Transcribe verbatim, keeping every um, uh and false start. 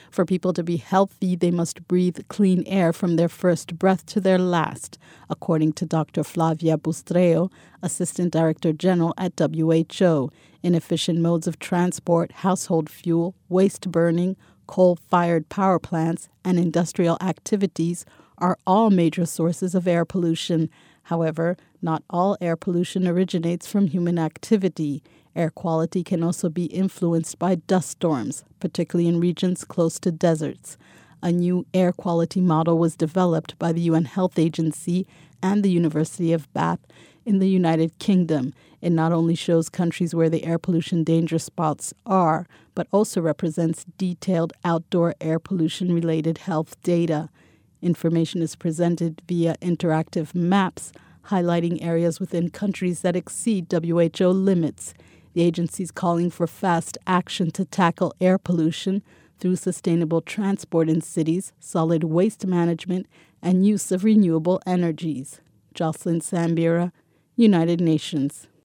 For people to be healthy, they must breathe clean air from their first breath to their last, according to Doctor Flavia Bustreo, Assistant Director General at W H O. Inefficient modes of transport, household fuel, waste burning, coal-fired power plants, and industrial activities are all major sources of air pollution. However, not all air pollution originates from human activity. Air quality can also be influenced by dust storms, particularly in regions close to deserts. A new air quality model was developed by the U N Health Agency and the University of Bath in the United Kingdom. It not only shows countries where the air pollution danger spots are, but also represents detailed outdoor air pollution-related health data. Information is presented via interactive maps, highlighting areas within countries that exceed W H O limits. The agency is calling for fast action to tackle air pollution through sustainable transport in cities, solid waste management, and use of renewable energies. Jocelyn Sambira, United Nations.